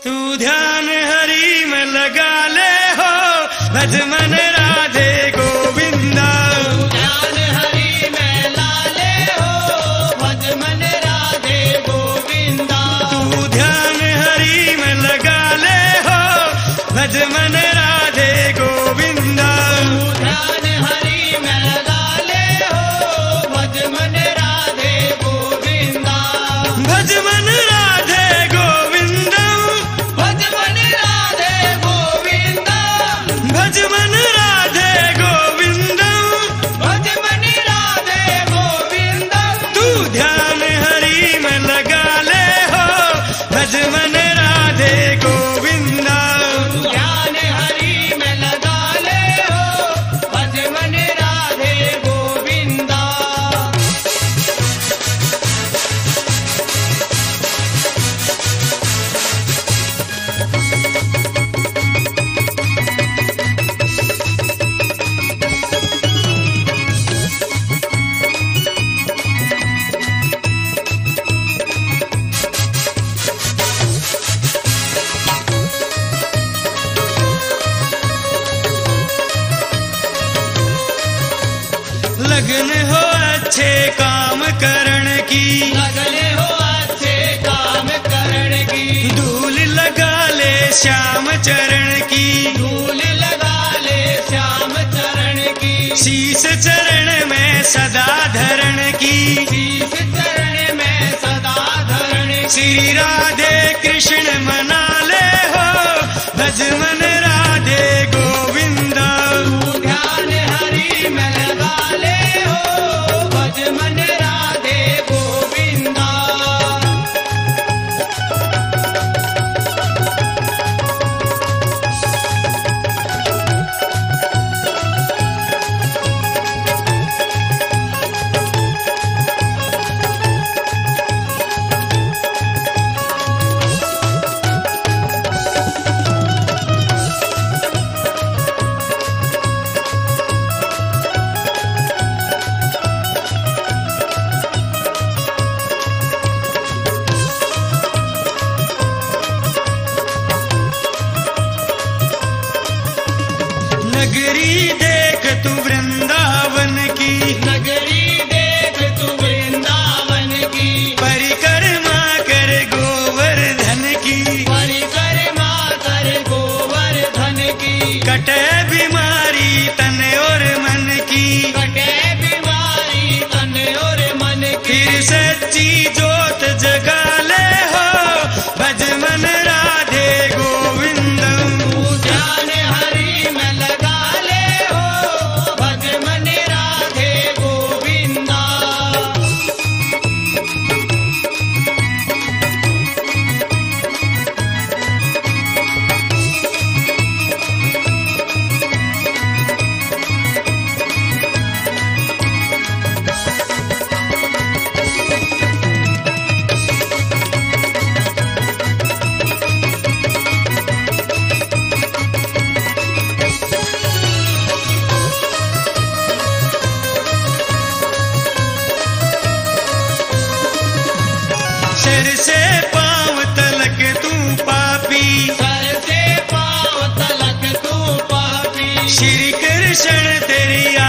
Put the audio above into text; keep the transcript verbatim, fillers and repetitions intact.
तू ध्यान हरि में लगा ले हो, भज मन राधे गोविंदा। ध्यान हरि में ला ले हो, भज मन राधे गोविंदा। तू ध्यान हरि में लगा ले हो, भज मन राधे गोविंदा। ध्यान हरि में लगा ले हो, भज मन राधे गोविंदा। भज मन राधे गोविंदा, भज मन राधे गोविंदा। भज मन राधे गोविंदा। भज मन राधे गोविंदा। तू ध्यान हरि में लगा ले हो, भज मन राधे गोविंदा। ध्यान हरि में लगा ले हो, भज मन राधे गोविंदा। लगन हो अच्छे काम करण की, लगने हो अच्छे काम करण की। धूल लगा ले श्याम चरण की। धूल लगा ले श्याम चरण की। शीश चरण में सदा धरण की। शीश चरण में सदा धरण की। श्री राधे कृष्ण मना ले हो, भज मन राधे गोविंदा। ध्यान हरि में लगा ले हो, भज मन राधे गोविंदा। नगरी देख तू वृंदावन की। नगरी देख तू वृंदावन की। परिक्रमा कर गोवर्धन की। परिक्रमा कर गोवर्धन की। कटे बीमारी तन और मन की। कटे बीमारी तन और मन की। फिर सच्ची जोत जगा ले हो, भज मन राधे गोविंदम। ध्यान हरि में लगा ले हो, भज मन राधे गोविंदा। सर से पांव तलक तू पापी। सर से पांव तलक तू पापी। श्री कृष्ण तेरी